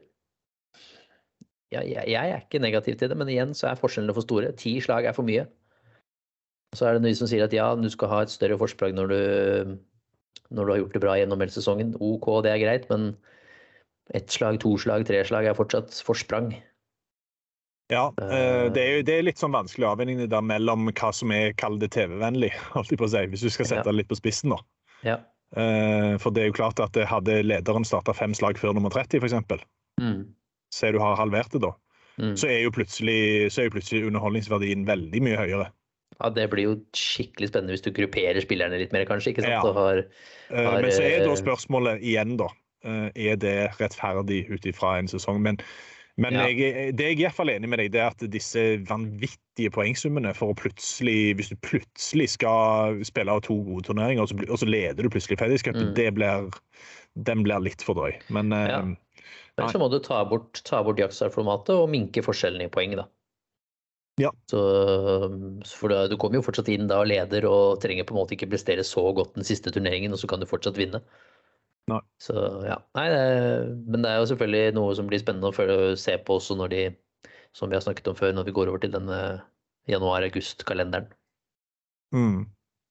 Ja, jeg, jeg er ikke negativ til det, men igjen så er forskjellene for store. Ti slag er for mye. Så er det noen som sier at ja, du skal ha et større forsprang når du, når du har gjort det bra gjennom hele sesongen. Ok, det er greit, men ett slag, to slag, tre slag er fortsatt forsprang. Ja, det er jo det er litt sånn vanskelig avveining der mellom hva som er kallet T V-vennlig, alltid på å si, hvis du skal sette det litt på spissen da. Ja. For det er jo klart at det hadde lederen startet fem slag før nummer tretti, for eksempel. Mm. Se du har halvert det da. Mm. Så er jo plutselig, så er jo plutselig underholdningsverdien veldig mye høyere. Ja, det blir jo skikkelig spennende hvis du grupperer spillerne litt mer, kanskje, ikke sant? Ja. Og har, har, Men så er da spørsmålet igjen da, er det rettferdig ut ifra en sesong? Men Men ja. jeg, det jeg er I hvert fall enig med deg, det er at disse vanvittige poengsummene for å plutselig, hvis du plutselig skal spille av to gode turneringer, og så, og så leder du plutselig FedEx Cup, mm. det blir, den blir litt for drøy. Men, ja. Men så må du ta bort, ta bort jaktstartformatet og minke forskjellen I poeng da. Ja. Så, for da, du kommer jo fortsatt inn da og leder og trenger på en måte ikke prestere så godt den siste turneringen, og så kan du fortsatt vinne. Nei. Så ja, Nei, det, men det er jo selvfølgelig noe som blir spennende å følge, se på også når de, som vi har snakket om før, når vi går over til denne januar-august-kalenderen. Mm.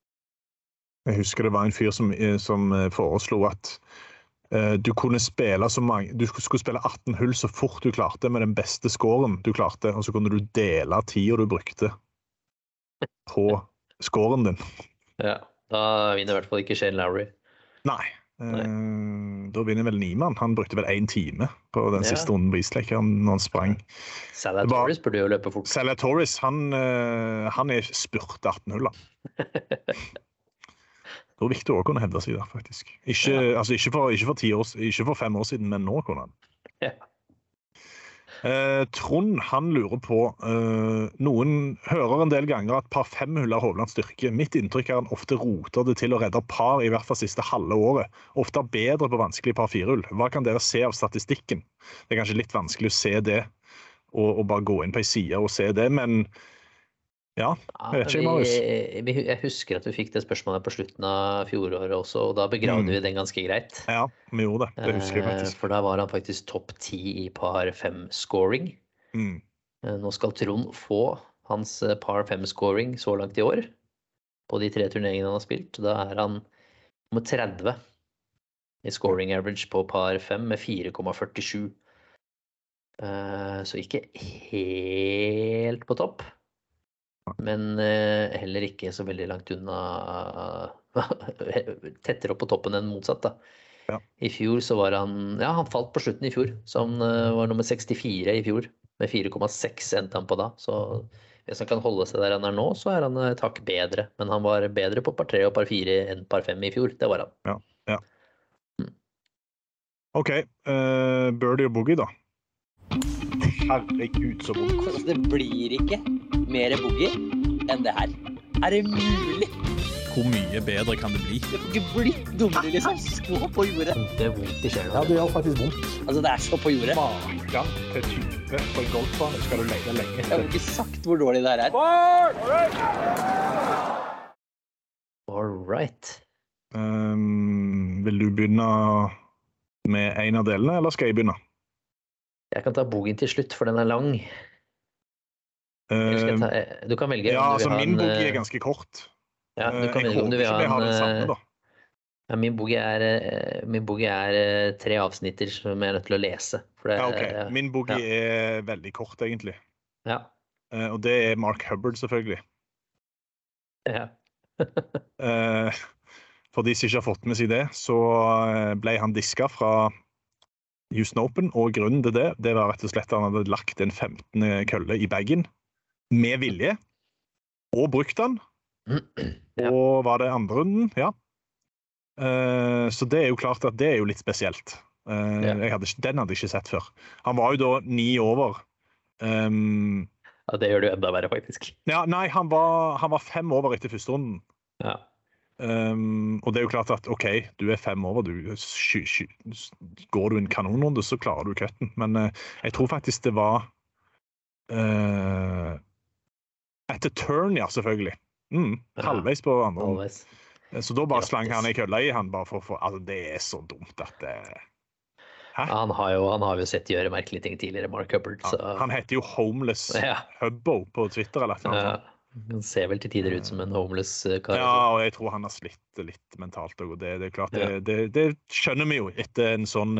Jeg husker det var en fyr som, som foreslo at uh, du kunne spille så mange, du skulle spille atten hull så fort du klarte med den beste scoren du klarte, og så kunne du dele tida du brukte på scoren din. Ja, da vinner I hvert fall ikke Shane Lowry. Nei. Nei. Da vinner vel Niemann. Han brukte vel en time på den siste ja. runden på East Lake når han sprang. Salatoris burde jo løpe fort. Salatoris, han, han er spurt atten hull. Det var viktig å kunne hevde seg der, faktisk. Ikke, ja. altså, ikke, for, ikke, for ti år, ikke for fem år siden, men nå kunne han. Ja. Eh, Trond, han lurer på eh, noen hører en del ganger at par fem hull er Hovlands styrke. Mitt inntrykk er han ofte roter det til å redde par I hvert fall siste halve året. Ofte bedre på vanskelig par fire hull. Hva kan dere se av statistikken? Det er kanskje litt vanskelig å se det og, og bare gå inn på en side og se det, men ja, jeg vet ikke, Marius. Vi, jeg husker at vi fikk det spørsmålet på slutten av fjoråret også, og da begravde mm. vi den ganske greit. Ja, vi gjorde det. Det husker jeg faktisk. For da var han faktisk topp ti I par fem scoring. Mm. Nå skal Trond få hans par fem scoring så langt I år, på de tre turneringene han har spilt. Da er han nummer tretti I scoring average på par fem med fire komma førtisju. Så ikke helt på topp. Men eh, heller ikke så veldig langt unna tettere opp på toppen enn motsatt da. Ja. I fjor så var han, ja han falt på slutten I fjor, så han uh, var nummer sekstifire I fjor, med fire komma seks endte han på da, så hvis han kan holde seg der han er nå, så er han et hakk bedre, men han var bedre på par tre og par fire enn par fem I fjor, det var han. Ja, ja. Mm. Ok, uh, birdie og boogie da. Herregud så vondt. Det blir ikke mer boogie enn det her. Er det mulig? Hvor mye bedre kan det bli? Det får ikke bli dummere, liksom. Så på jordet. Det er vondt I skjelen. Ja, det gjør faktisk vondt. Altså, det er så på jordet. Ja, til type på en golfbane skal du lete lenge etter. Jeg har ikke sagt hvor dårlig det her er. All right. Um, vil du begynne med en av delene, eller skal jeg begynne? Jeg kan ta bogen til slutt, for den er lang. Uh, ta, du kan velge ja, om du altså vil ha min en, bog er ganske kort. Ja, du kan velge om du vil ha en... Samme, da. Ja, min bog er, min bog er tre avsnitter som jeg er nødt til å lese. For det, ja, ok. Min bog ja. Er veldig kort, egentlig. Ja. uh, og det er Mark Hubbard, selvfølgelig. Ja. uh, for de som ikke har fått med seg det, så ble han disket fra Houston Open, og grunnen til det, det var rett og slett at han hadde lagt en femtende kølle i bagen, med vilje, og brukt den. Ja. Og var det andre runden, ja. Uh, så det er jo klart at det er jo litt spesielt. Uh, ja. jeg hadde, den hadde jeg ikke sett før. Han var jo da ni over. Um, ja, det gjør det jo enda verre, faktisk. Ja, nei, han var, han var fem over etter første runden. Ja. Um, og det er jo klart at, ok, du er fem over, du, sky, sky, går du en kanonrunde, så klarer du køtten. Men uh, jeg tror faktisk det var uh, etter turn, ja, selvfølgelig. Mm, halvveis på andre runden. Halvveis. Så da bare slang han i kølla i han, bare for, for altså det er så dumt at det... Ja, han, har jo, han har jo sett gjøre merkelige ting tidligere, Mark Hubbard. Så... Ja, han heter jo Homeless ja. Hubbo på Twitter, eller noe. Ja, han ser vel til tider ut som en homeless kar. Ja, og jeg tror han har slitt litt mentalt, og det, det er klart, det, ja. det, det skjønner vi jo etter en sånn,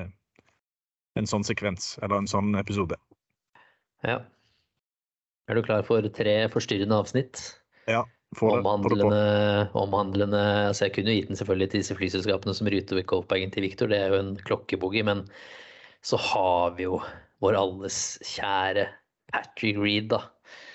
en sånn sekvens, eller en sånn episode. Ja. Er du klar for tre forstyrrende avsnitt? Ja. Omhandlende, omhandlende, altså jeg kunne jo gitt den selvfølgelig til disse flyselskapene som ryter ved golfbagen til Victor, det er jo en klokkeboogie, men så har vi jo vår alles kjære Patrick Reed da.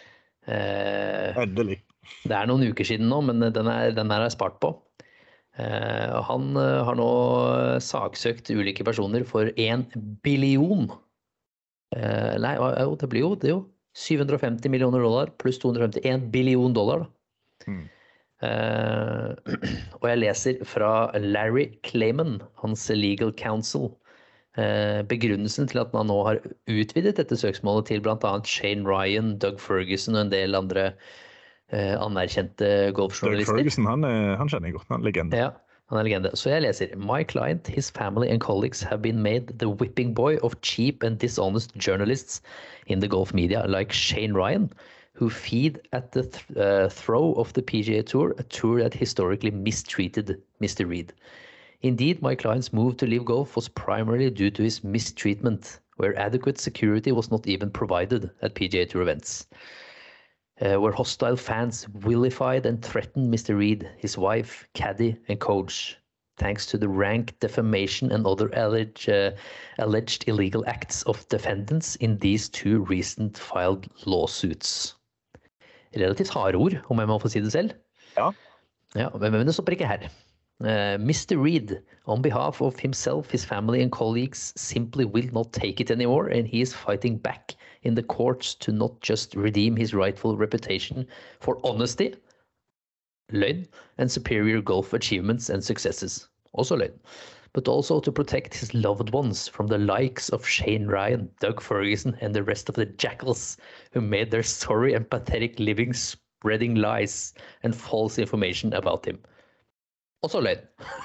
Eh, Endelig. Det er noen uker siden nå, men den, er, den her er spart på. Eh, han har nå saksøkt ulike personer for en billion. Eh, nei, jo, det blir jo, det er jo syv hundre og femti millioner dollar pluss to hundre og femti, en billion dollar da. Mm. Uh, og jeg leser fra Larry Klayman, hans legal counsel, uh, begrunnelsen til at man nå har utvidet dette søksmålet til blant annet Shane Ryan, Doug Ferguson og en del andre uh, anerkjente golfjournalister. Doug Ferguson, han, er, han kjenner jeg godt, han er legende. Ja, han er legende. Så jeg leser, My client, his family and colleagues have been made the whipping boy of cheap and dishonest journalists in the golf media like Shane Ryan, who feed at the th uh, throw of the P G A Tour, a tour that historically mistreated Mister Reed. Indeed, my client's move to leave golf was primarily due to his mistreatment, where adequate security was not even provided at P G A Tour events. Uh, where hostile fans vilified and threatened Mister Reed, his wife, caddy, and coach, thanks to the rank defamation and other alleged, uh, alleged illegal acts of defendants in these two recent filed lawsuits. Relativt harde ord, om jeg må få si det selv. Ja. Ja, men det stopper ikke her. Uh, Mister Reed, on behalf of himself, his family and colleagues, simply will not take it anymore, and he is fighting back in the courts to not just redeem his rightful reputation for honesty, løgn, and superior golf achievements and successes, også løgn, but also to protect his loved ones from the likes of Shane Ryan, Doug Ferguson, and the rest of the jackals who made their sorry and pathetic living spreading lies and false information about him. Also løgn.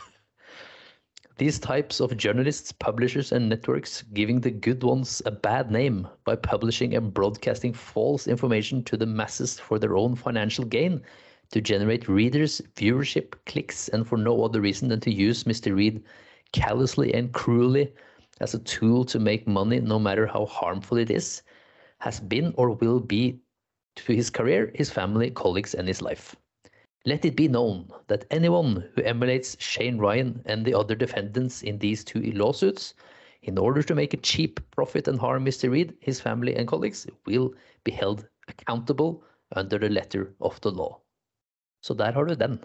These types of journalists, publishers, and networks giving the good ones a bad name by publishing and broadcasting false information to the masses for their own financial gain, to generate readers, viewership, clicks, and for no other reason than to use Mister Reed callously and cruelly as a tool to make money, no matter how harmful it is, has been or will be to his career, his family, colleagues, and his life. Let it be known that anyone who emulates Shane Ryan and the other defendants in these two lawsuits, in order to make a cheap profit and harm Mister Reed, his family, and colleagues, will be held accountable under the letter of the law. Så der har du den.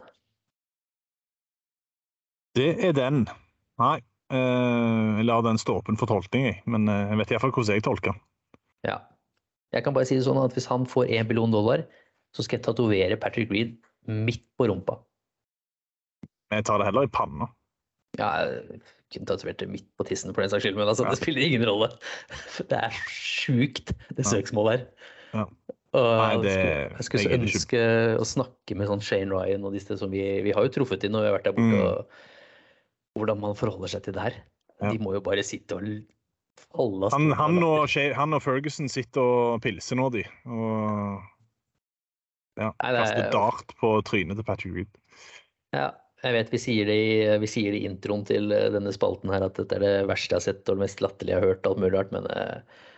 Det er den. Nei, eh, jeg lar den stå åpen for tolkning, men jeg vet i hvert fall hvordan jeg tolker. Ja, jeg kan bare si det sånn at hvis han får en billion dollar, så skal jeg tatovere Patrick Reed midt på rumpa. Jeg tar det heller i panna. Ja, jeg kunne tatovert det midt på tissen for den saks skyld, men altså, ja. Det spiller ingen rolle. Det er sjukt, det søksmålet her. Ja. Og Nei, det, jeg skulle så ønske ikke... å snakke med sånn Shane Ryan og disse som vi, vi har jo truffet inn når vi har vært der borte, mm. og hvordan man forholder seg til det her. Ja. De må jo bare sitte og holde oss. Han, han, og, han og Ferguson sitter og pilser nå, de. Og ja, Nei, det, kaster dart på trynet til Patrick Reed. Ja, jeg vet vi sier, det i, vi sier det i introen til denne spalten her, at dette er det verste jeg har sett og det mest latterlige jeg har hørt, alt mulig rart, men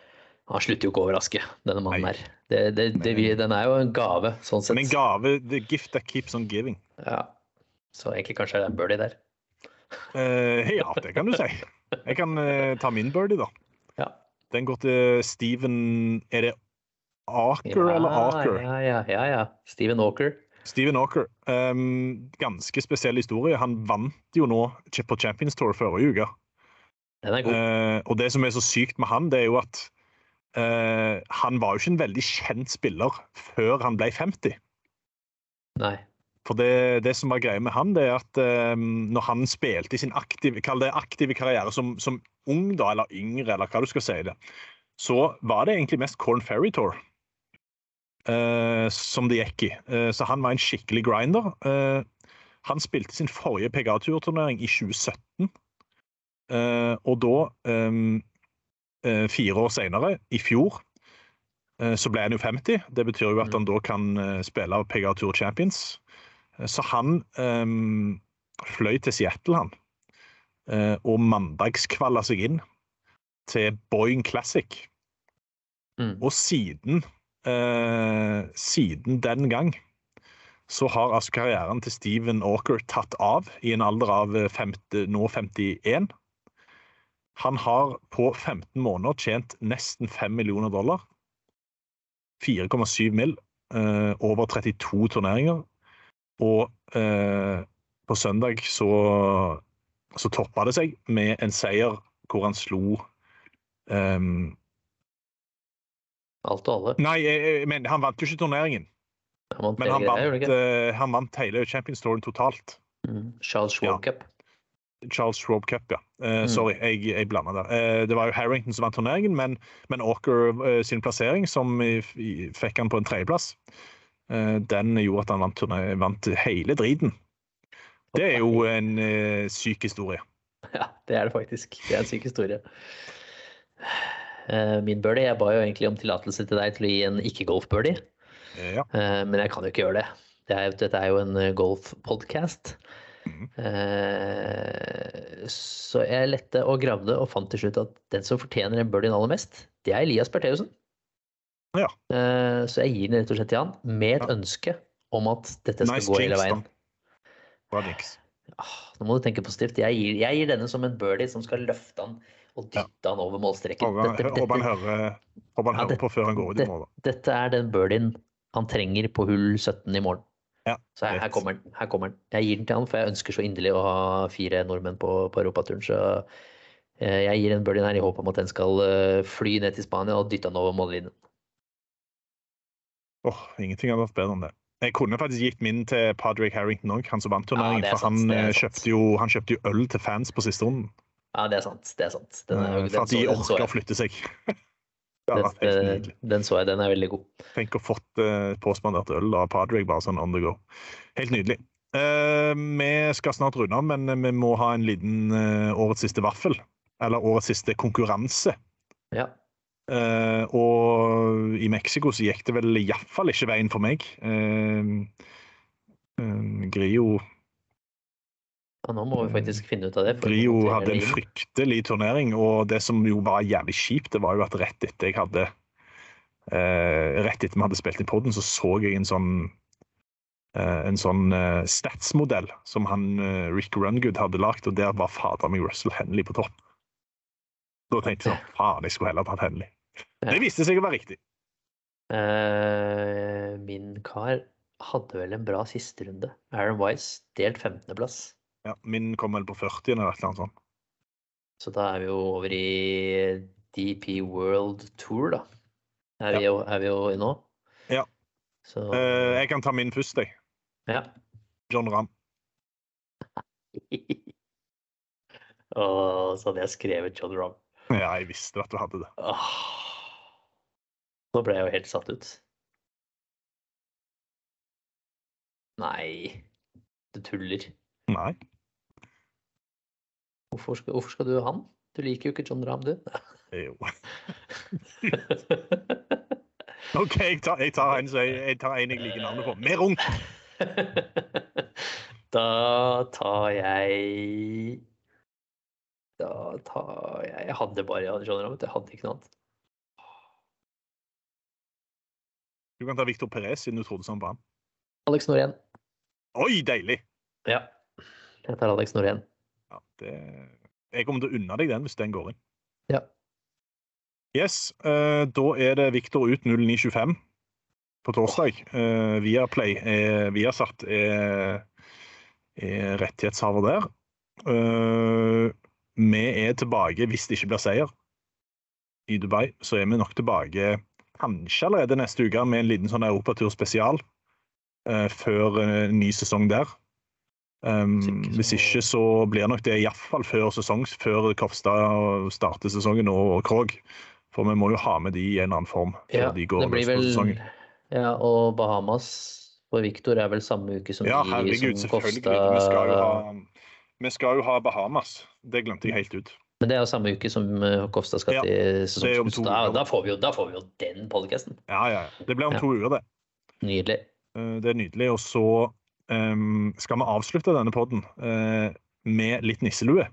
Han slutter jo ikke å overraske, denne mannen her. Det, det, det, det, den er jo en gave, sånn sett. Men en gave, the gift that keeps on giving. Ja, så egentlig kanskje er det en birdie der. Uh, ja, det kan du si. Jeg kan uh, ta min birdie da. Ja. Den går til Steven, er det Aker ja, eller Aker? Ja, ja, ja, ja. Steven Aker. Steven Aker. Um, ganske spesiell historie. Han vant jo nå på Champions Tour forrige uke. Den er god. Uh, og det som er så sykt med han, det er jo at Uh, han var jo ikke en veldig kjent spiller før han ble femti. Nei. For det, det som var greia med han, det er at um, når han spilte i sin aktive, kall det aktive karriere som, som ung da, eller yngre, eller hva du skal si det, så var det egentlig mest Corn Ferry Tour uh, som det gikk i. Uh, så han var en skikkelig grinder. Uh, han spilte sin forrige P G A-turturnering i tjue sytten, uh, og da um, fire år senere, i fjor, så ble han jo femti. Det betyr jo at han da kan spille P G A Tour Champions. Så han um, fløy til Seattle, han, og mandagskvalla seg inn til Boeing Classic. Mm. Og siden, uh, siden den gang, så har altså karrieren til Steven Aker tatt av i en alder av femti, nå femtien. Han har på femten måneder tjent nesten fem millioner dollar, fire komma syv mil, eh, over trettito turneringer, og eh, på søndag så, så toppet det seg med en seier hvor han slo um, alt og alle. Nei, men han vant jo ikke turneringen. Han vant, men han vant, greier, uh, han vant hele Champions Touren totalt. Mm. Charles Schwab ja. Cup. Charles Schwab Cup, ja. Uh, mm. Sorry, jeg, jeg blander der. Uh, det var jo Harrington som vant turneringen, men, men Aker uh, sin plassering, som i, i, fikk han på en tredjeplass, uh, den gjorde at han vant, turner, vant hele driten. Det er jo en uh, syk historie. Ja, det er det faktisk. Det er en syk historie. Uh, min birdie, jeg ba jo egentlig om tillatelse til deg til å gi en ikke-golf-birdie. Ja. Uh, men jeg kan jo ikke gjøre det. det er, dette er jo en golf-podcast. Mm. Uh, så jeg lette og gravde og fant til slutt at den som fortjener en birdien aller mest, det er Elias Bertheussen. Ja. Uh, så jeg gir den rett og slett til han med et ja. ønske om at dette skal nice gå hele veien. Ah, nå må du tenke positivt. Jeg gir, jeg gir denne som en birdie som skal løfte han og dytte ja. han over målstreken. Håper han hører, håper han hører ja, på før han går ut i morgen. Dette er den birdien han trenger på hull sytten i morgen. Ja, så her, her, kommer den, her kommer den. Jeg gir den til han, for jeg ønsker så inderlig å ha fire nordmenn på, på Europaturen. Så eh, jeg gir en birdie her i håp om at den skal uh, fly ned til Spania og dytte han over mållinjen. Åh, oh, ingenting har vært bedre enn det. Jeg kunne faktisk gitt min til Padraig Harrington også, han som vant turneringen, ja, for sant, han, kjøpte jo, han kjøpte jo øl til fans på siste runden. Ja, det er sant, det er sant. Den er, for at de orker å flytte seg. Den, den, den så jeg, den er veldig god. Tenk å ha fått uh, påspandert øl av Padraig, bare sånn on the go. Helt nydelig. Uh, vi skal snart runde, men vi må ha en liten uh, årets siste vaffel, eller årets siste konkurranse. Ja. Uh, og i Mexico så gikk det vel i hvert fall ikke veien for meg. Uh, uh, Grio... Ja, nå må vi faktisk finne ut av det. Grio hadde en fryktelig turnering, og det som jo var jævlig kjipt, det var jo at rett etter jeg hadde eh, rett etter vi hadde spilt i podden, så så jeg en sånn eh, en sånn eh, statsmodell som han eh, Rick Rungood hadde lagt, og der var fader meg Russell Henley på topp. Da tenkte jeg sånn, faen, jeg skulle heller tatt Henley. Ja. Det viste seg å være riktig. Uh, min kar hadde vel en bra siste runde. Aaron Wise, delt femtende plass. Ja, min kom vel på førti eller et eller annet sånt. Så da er vi jo over i D P World Tour, da. Er, ja. vi, jo, er vi jo i nå? Ja. Så... Uh, jeg kan ta min først, jeg. Ja. John Rahm. Åh, så hadde jeg skrevet John Rahm. Ja, jeg visste at du hadde det. Åh. Nå ble jeg jo helt satt ut. Nei, du tuller. Nei. Hvorfor skal, hvorfor skal du ha han? Du liker jo ikke John Rahm, du. Jo. Ok, jeg tar, jeg tar en jeg, jeg tar en jeg liker navnet på. Mer ung! Da tar jeg... Da tar jeg... Jeg hadde bare John Rahm, jeg hadde ikke noe annet. Du kan ta Victor Perez, siden du trodde sånn på han. Alex Norén. Oi, deilig! Ja, jeg tar Alex Norén. Ja, det... Jeg kommer til å unne deg den hvis den går inn. Ja. Yes, uh, da er det Victor ut null ni tjuefem på torsdag. Uh, Viaplay, er, Viasat er, er rettighetshaver der. Uh, vi er tilbake hvis det ikke blir seier i Dubai, så er vi nok tilbake kanskje allerede neste uke med en liten sånn Europatur spesial uh, før uh, ny sesong der. Um, hvis ikke så blir nok det i hvert fall før sesong, før Kopstad starter sesongen og Krog, for vi må jo ha med de i en eller annen form. Ja, de går det blir vel, ja, og Bahamas for Victor er vel samme uke som ja, de herregud, som Kopstad. Vi skal, jo ha, vi skal jo ha Bahamas, det glemte jeg helt ut. Men det er jo samme uke som Kopstad skal ja, til sesong. Da, da, får vi jo, da får vi jo den podcasten. Ja, ja, det blir om ja. to uker det. Nydelig. Det er nydelig, og så Um, skal vi avslutte denne podden uh, med litt nisselue.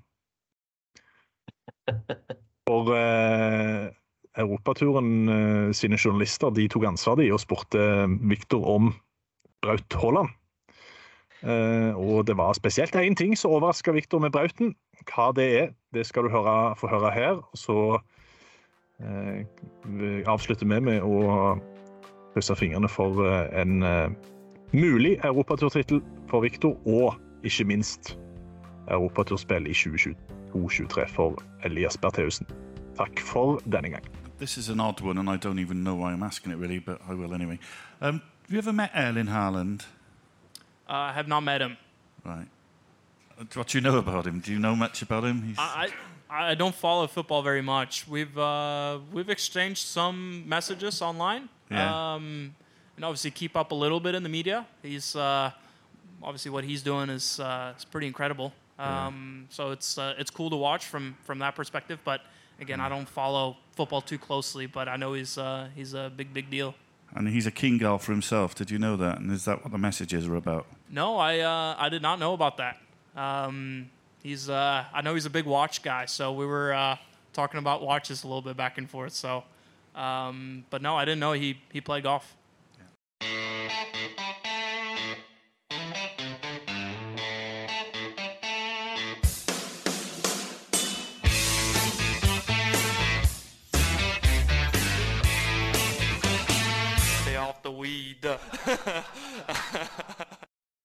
For uh, Europaturen uh, sine journalister, de tok ansvar de og spurte Victor om Braut Haaland. Uh, og det var spesielt en ting som overrasket Victor med Brauten. Hva det er, det skal du høre, få høre her. Og så uh, avslutter vi med å krysse fingrene for uh, en uh, mulig Europaturtittel for Victor, og ikke minst Europaturspill i tjue tjueto tjuetre for Elias Bertheussen. Takk for denne gang. This is an odd one, and I don't even know why I'm asking it really, but I will anyway. Um, have you ever met Erling Haaland? Uh, I have not met him. Right. What do you know about him? Do you know much about him? He's... I, I I don't follow football very much. We've uh, we've exchanged some messages online. Yeah. Um, And obviously keep up a little bit in the media. He's uh, obviously what he's doing is uh, is pretty incredible. Um, yeah. So it's uh, it's cool to watch from from that perspective. But again, mm. I don't follow football too closely. But I know he's uh, he's a big big deal. And he's a king golfer himself. Did you know that? And is that what the messages are about? No, I uh, I did not know about that. Um, he's uh, I know he's a big watch guy. So we were uh, talking about watches a little bit back and forth. So, um, but no, I didn't know he he played golf. Stay off the weed.